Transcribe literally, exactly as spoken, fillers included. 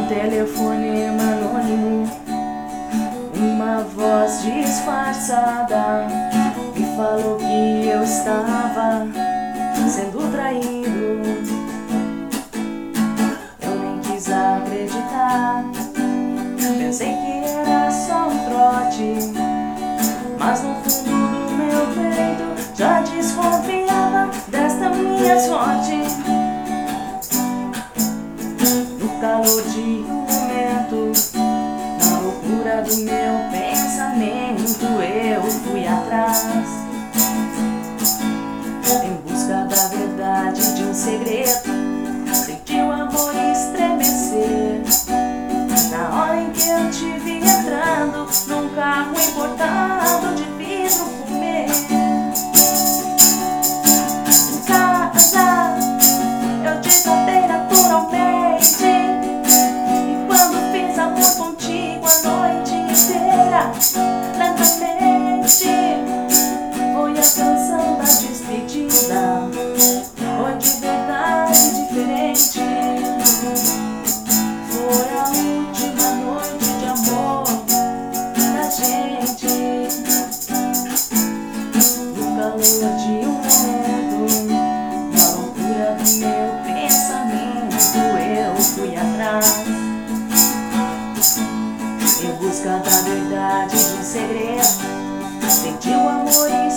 telefonema anônimo, uma voz disfarçada me falou que eu estava sendo traído. Eu nem quis acreditar, pensei que era só um trote, mas no fundo do meu peito já desconfiava desta minha sorte. No calor de um momento, na loucura do meu pensamento, eu fui atrás, em busca da verdade de um segredo. Senti o amor estremecer na hora em que eu te vi entrando num carro importado de vidro fumê. Em casa eu te tratei naturalmente, e quando fiz amor contigo a noite inteira, lentamente foi a canção da despedida. Foi de verdade diferente, foi a última noite de amor da gente. No calor de um momento, na loucura do meu pensamento, eu fui atrás, em busca da verdade de um segredo. Senti o amor e